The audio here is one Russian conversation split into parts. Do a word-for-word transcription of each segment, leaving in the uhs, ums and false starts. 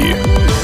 Новости.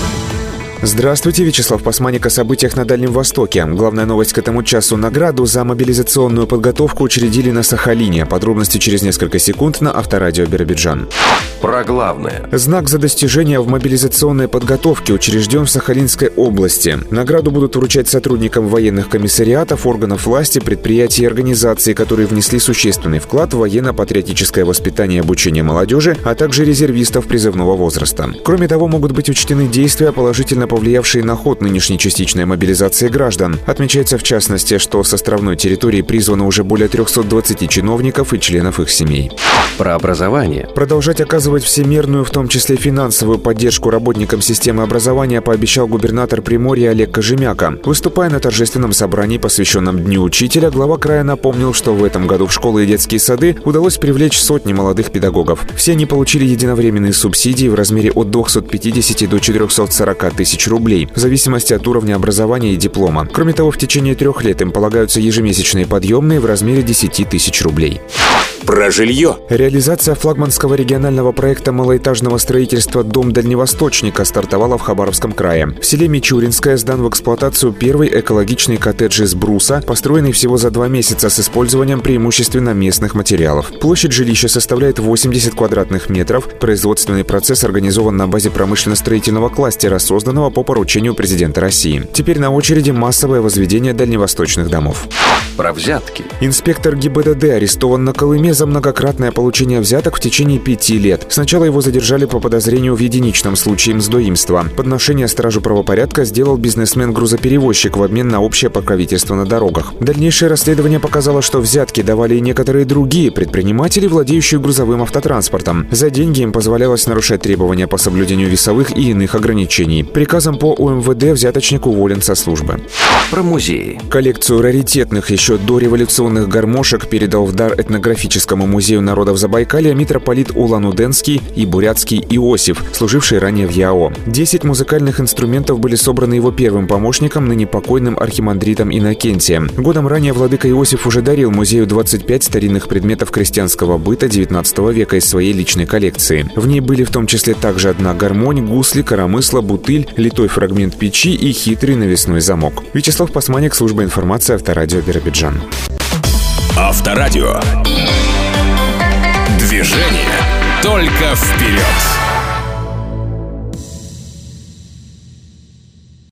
Здравствуйте, Вячеслав Пасманик о событиях на Дальнем Востоке. Главная новость к этому часу. Награду за мобилизационную подготовку учредили на Сахалине. Подробности через несколько секунд на Авторадио Биробиджан. Про главное. Знак за достижения в мобилизационной подготовке учрежден в Сахалинской области. Награду будут вручать сотрудникам военных комиссариатов, органов власти, предприятий и организаций, которые внесли существенный вклад в военно-патриотическое воспитание и обучение молодежи, а также резервистов призывного возраста. Кроме того, могут быть учтены действия, положительно повлиявшие на ход нынешней частичной мобилизации граждан. Отмечается в частности, что с островной территории призвано уже более трехсот двадцати чиновников и членов их семей. Про образование. Продолжать оказывать всемирную, в том числе финансовую поддержку работникам системы образования пообещал губернатор Приморья Олег Кожемяка. Выступая на торжественном собрании, посвященном Дню учителя, глава края напомнил, что в этом году в школы и детские сады удалось привлечь сотни молодых педагогов. Все они получили единовременные субсидии в размере от двухсот пятидесяти до четырехсот сорока тысяч рублей, в зависимости от уровня образования и диплома. Кроме того, в течение трех лет им полагаются ежемесячные подъемные в размере десяти тысяч рублей. Про жилье. Реализация флагманского регионального проекта малоэтажного строительства «Дом Дальневосточника» стартовала в Хабаровском крае. В селе Мичуринское сдан в эксплуатацию первый экологичный коттедж из бруса, построенный всего за два месяца с использованием преимущественно местных материалов. Площадь жилища составляет восемьдесят квадратных метров. Производственный процесс организован на базе промышленно-строительного кластера, созданного по поручению президента России. Теперь на очереди массовое возведение дальневосточных домов. Про взятки. Инспектор ГИБДД арестован на Колыме за многократное получение взяток в течение пяти лет. Сначала его задержали по подозрению в единичном случае мздоимства. Подношение стражу правопорядка сделал бизнесмен-грузоперевозчик в обмен на общее покровительство на дорогах. Дальнейшее расследование показало, что взятки давали и некоторые другие предприниматели, владеющие грузовым автотранспортом. За деньги им позволялось нарушать требования по соблюдению весовых и иных ограничений. Приказом по УМВД взяточник уволен со службы. Про музеи. Коллекцию раритетных еще дореволюционных гармошек передал в дар этнографическому музею народов Забайкалья митрополит Улан-Удэнский и Бурятский Иосиф, служивший ранее в ЯО. Десять музыкальных инструментов были собраны его первым помощником, ныне покойным архимандритом Иннокентием. Годом ранее владыка Иосиф уже дарил музею двадцать пять старинных предметов крестьянского быта девятнадцатого века из своей личной коллекции. В ней были в том числе также одна гармонь, гусли, коромысло, бутыль, литой фрагмент печи и хитрый навесной замок. Вячеслав Пасманик, служба информации, Авторадио Биробиджан. Авторадио. Движение только вперед.